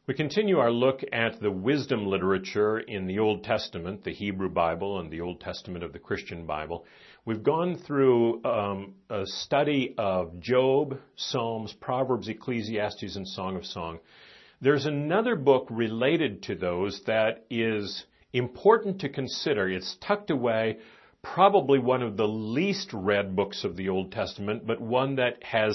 We continue our look at the wisdom literature in the Old Testament, the Hebrew Bible and the Old Testament of the Christian Bible. We've gone through a study of Job, Psalms, Proverbs, Ecclesiastes, and Song of Song. There's another book related to those that is important to consider. It's tucked away, probably one of the least read books of the Old Testament, but one that has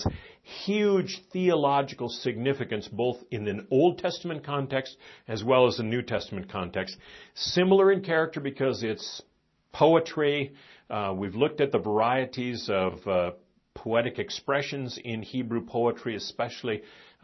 huge theological significance both in an Old Testament context as well as a New Testament context. Similar in character because it's poetry. We've looked at the varieties of poetic expressions in Hebrew poetry, especially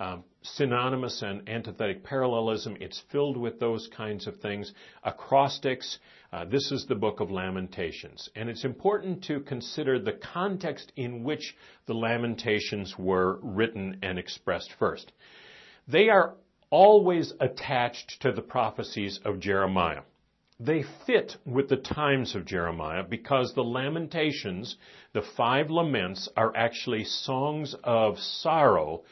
synonymous and antithetic parallelism. It's filled with those kinds of things. Acrostics. This is the book of Lamentations. And it's important to consider the context in which the Lamentations were written and expressed first. They are always attached to the prophecies of Jeremiah. They fit with the times of Jeremiah because the Lamentations, the 5 laments, are actually songs of sorrow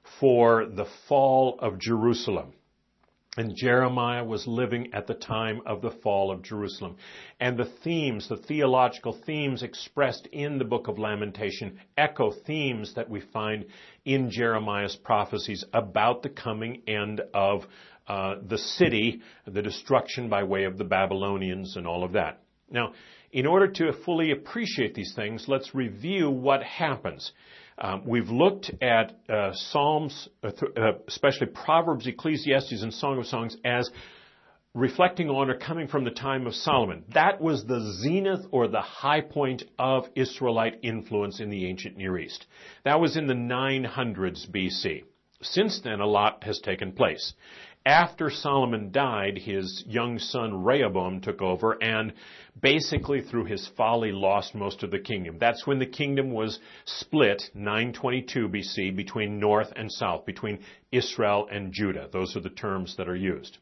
for the fall of Jerusalem. And Jeremiah was living at the time of the fall of Jerusalem. And the themes, the theological themes expressed in the book of Lamentation echo themes that we find in Jeremiah's prophecies about the coming end of the city, the destruction by way of the Babylonians and all of that. Now, in order to fully appreciate these things, let's review what happens. We've looked at Psalms, especially Proverbs, Ecclesiastes, and Song of Songs as reflecting on or coming from the time of Solomon. That was the zenith or the high point of Israelite influence in the ancient Near East. That was in the 900s BC. Since then, a lot has taken place. After Solomon died, his young son Rehoboam took over and basically through his folly lost most of the kingdom. That's when the kingdom was split, 922 BC, between north and south, between Israel and Judah. Those are the terms that are used.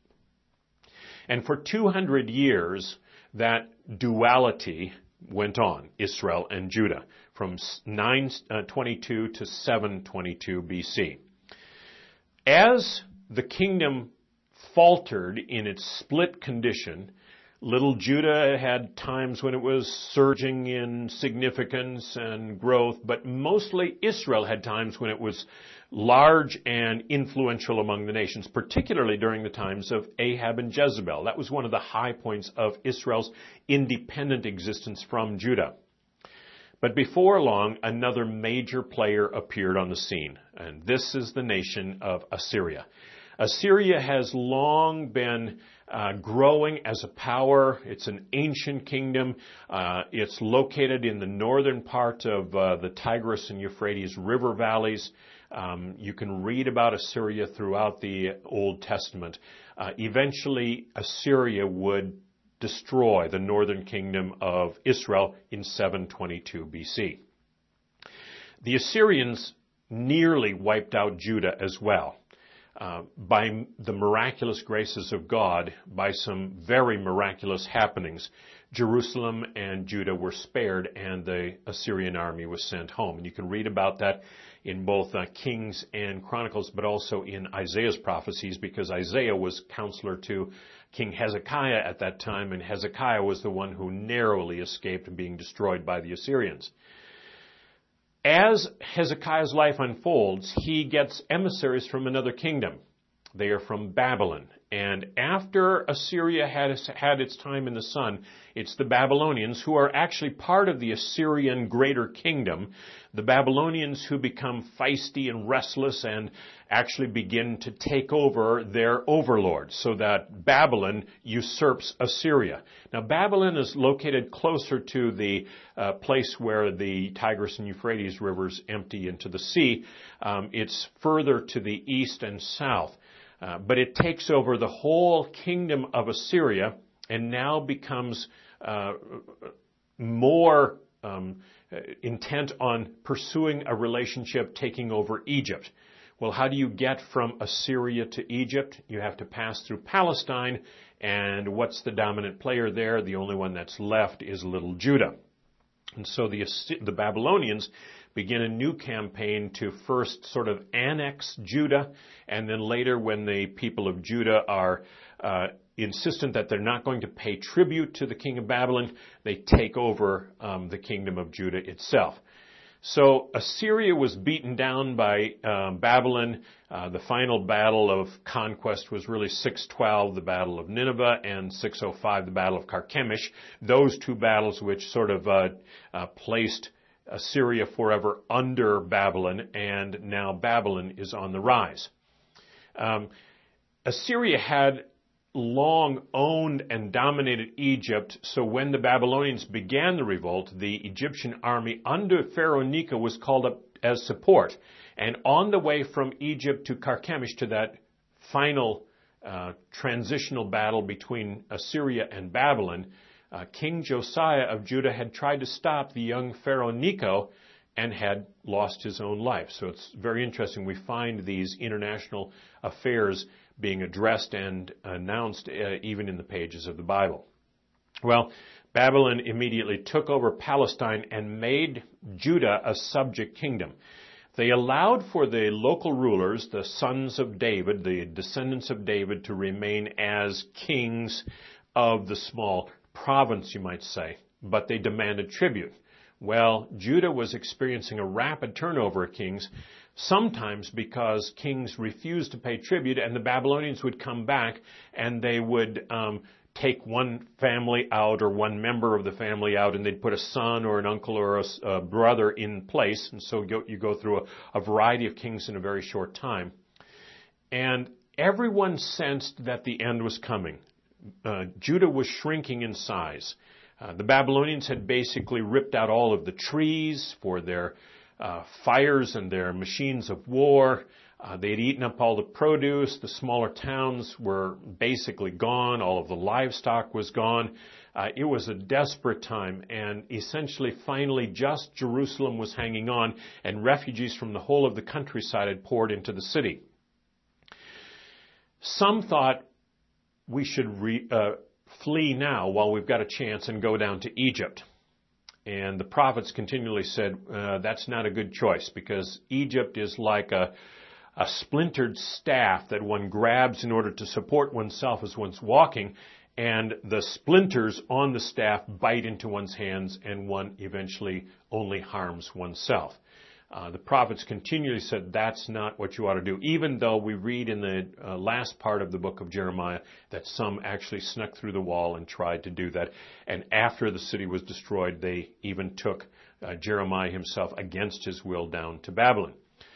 And for 200 years, that duality went on, Israel and Judah, from 922 to 722 BC. As the kingdom faltered in its split condition, little Judah had times when it was surging in significance and growth, but mostly Israel had times when it was large and influential among the nations, particularly during the times of Ahab and Jezebel. That was one of the high points of Israel's independent existence from Judah. But before long, another major player appeared on the scene, and this is the nation of Assyria. Assyria has long been growing as a power. It's an ancient kingdom. It's located in the northern part of the Tigris and Euphrates river valleys. You can read about Assyria throughout the Old Testament. Eventually, Assyria would destroy the northern kingdom of Israel in 722 BC. The Assyrians nearly wiped out Judah as well. By the miraculous graces of God, by some very miraculous happenings, Jerusalem and Judah were spared and the Assyrian army was sent home. And you can read about that in both Kings and Chronicles, but also in Isaiah's prophecies, because Isaiah was counselor to King Hezekiah at that time, and Hezekiah was the one who narrowly escaped being destroyed by the Assyrians. As Hezekiah's life unfolds, he gets emissaries from another kingdom. They are from Babylon. And after Assyria had its time in the sun, it's the Babylonians who are actually part of the Assyrian greater kingdom, the Babylonians who become feisty and restless and actually begin to take over their overlord, so that Babylon usurps Assyria. Now, Babylon is located closer to the place where the Tigris and Euphrates rivers empty into the sea. It's further to the east and south. But it takes over the whole kingdom of Assyria and now becomes more intent on pursuing a relationship taking over Egypt. Well, how do you get from Assyria to Egypt? You have to pass through Palestine, and what's the dominant player there? The only one that's left is little Judah. And so the Babylonians begin a new campaign to first sort of annex Judah, and then later when the people of Judah are insistent that they're not going to pay tribute to the king of Babylon, they take over the kingdom of Judah itself. So Assyria was beaten down by Babylon. The final battle of conquest was really 612, the Battle of Nineveh, and 605, the Battle of Carchemish. Those two battles which sort of placed Assyria forever under Babylon, and now Babylon is on the rise. Assyria had long owned and dominated Egypt, so when the Babylonians began the revolt, the Egyptian army under Pharaoh Necho was called up as support. And on the way from Egypt to Carchemish, to that final transitional battle between Assyria and Babylon, King Josiah of Judah had tried to stop the young Pharaoh Necho and had lost his own life. So it's very interesting. We find these international affairs being addressed and announced even in the pages of the Bible. Well, Babylon immediately took over Palestine and made Judah a subject kingdom. They allowed for the local rulers, the sons of David, the descendants of David, to remain as kings of the small province, you might say, but they demanded tribute. Well, Judah was experiencing a rapid turnover of kings, sometimes because kings refused to pay tribute, and the Babylonians would come back and they would take one family out or one member of the family out, and they'd put a son or an uncle or a brother in place. And so you go through a variety of kings in a very short time. And everyone sensed that the end was coming. Judah was shrinking in size. The Babylonians had basically ripped out all of the trees for their fires and their machines of war. They had eaten up all the produce. The smaller towns were basically gone. All of the livestock was gone. It was a desperate time, and essentially, finally, just Jerusalem was hanging on, and refugees from the whole of the countryside had poured into the city. Some thought we should flee now while we've got a chance and go down to Egypt. And the prophets continually said, that's not a good choice, because Egypt is like a splintered staff that one grabs in order to support oneself as one's walking, and the splinters on the staff bite into one's hands, and one eventually only harms oneself. The prophets continually said that's not what you ought to do, even though we read in the last part of the book of Jeremiah that some actually snuck through the wall and tried to do that. And after the city was destroyed, they even took Jeremiah himself against his will down to Babylon,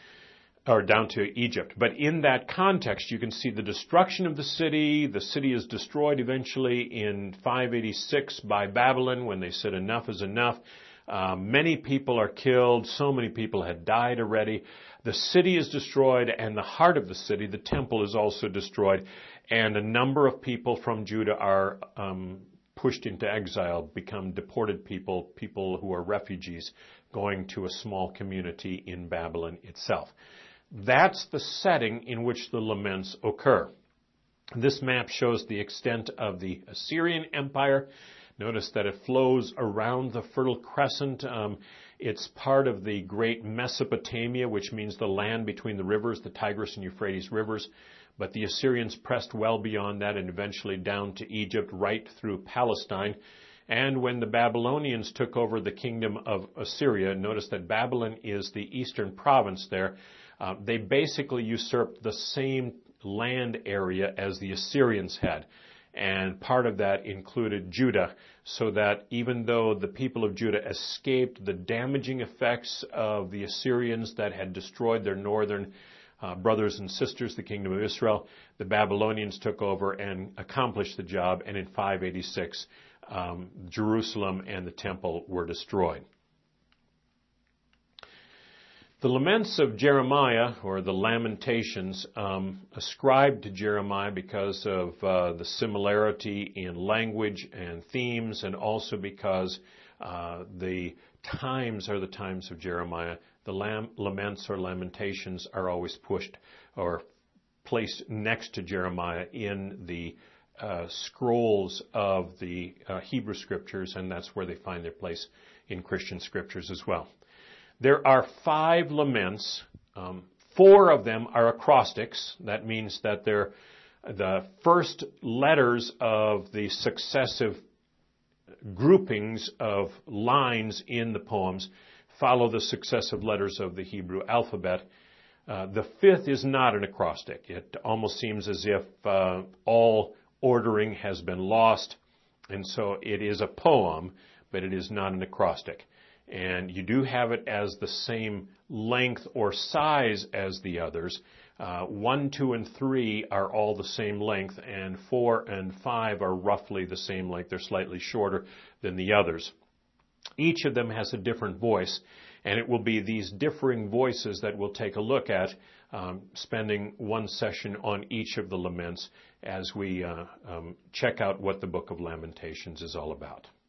or down to Egypt. But in that context, you can see the destruction of the city. The city is destroyed eventually in 586 by Babylon when they said enough is enough. Many people are killed. So many people had died already. The city is destroyed, and the heart of the city, the temple, is also destroyed. And a number of people from Judah are pushed into exile, become deported people who are refugees, going to a small community in Babylon itself. That's the setting in which the laments occur. This map shows the extent of the Assyrian Empire. Notice that it flows around the Fertile Crescent. It's part of the great Mesopotamia, which means the land between the rivers, the Tigris and Euphrates rivers. But the Assyrians pressed well beyond that and eventually down to Egypt, right through Palestine. And when the Babylonians took over the kingdom of Assyria, notice that Babylon is the eastern province there. They basically usurped the same land area as the Assyrians had. And part of that included Judah, so that even though the people of Judah escaped the damaging effects of the Assyrians that had destroyed their northern brothers and sisters, the kingdom of Israel, the Babylonians took over and accomplished the job, and in 586, Jerusalem and the temple were destroyed. The laments of Jeremiah, or the Lamentations, ascribed to Jeremiah because of the similarity in language and themes, and also because the times are the times of Jeremiah. The laments or lamentations are always pushed or placed next to Jeremiah in the scrolls of the Hebrew Scriptures, and that's where they find their place in Christian Scriptures as well. There are 5 laments. 4 of them are acrostics. That means that they're the first letters of the successive groupings of lines in the poems follow the successive letters of the Hebrew alphabet. The 5th is not an acrostic. It almost seems as if all ordering has been lost, and so it is a poem, but it is not an acrostic. And you do have it as the same length or size as the others. 1, 2, and 3 are all the same length, and 4 and 5 are roughly the same length. They're slightly shorter than the others. Each of them has a different voice, and it will be these differing voices that we'll take a look at, spending one session on each of the laments as we check out what the Book of Lamentations is all about.